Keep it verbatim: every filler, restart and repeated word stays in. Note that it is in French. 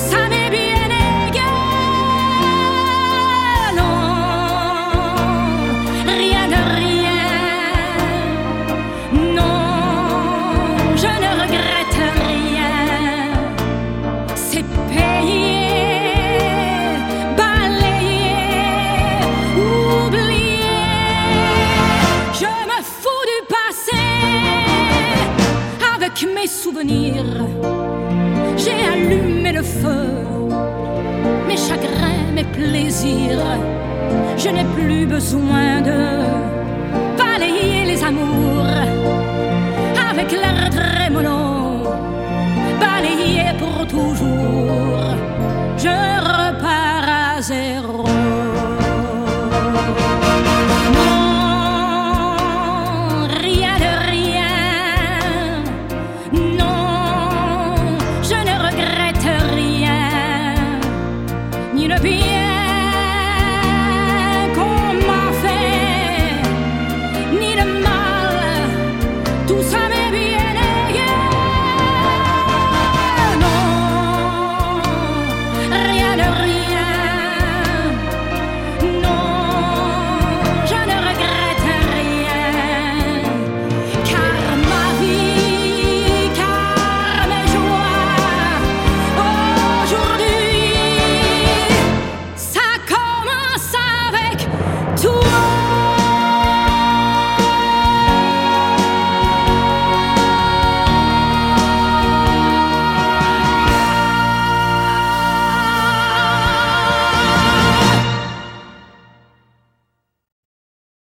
ça m'est bien égal. Non, rien de rien. Non, je ne regrette rien. C'est payé, balayé, oublié. Je me fous du passé. Avec mes souvenirs, j'ai allumé le feu. Mes chagrins, mes plaisirs, je n'ai plus besoin de balayer les amours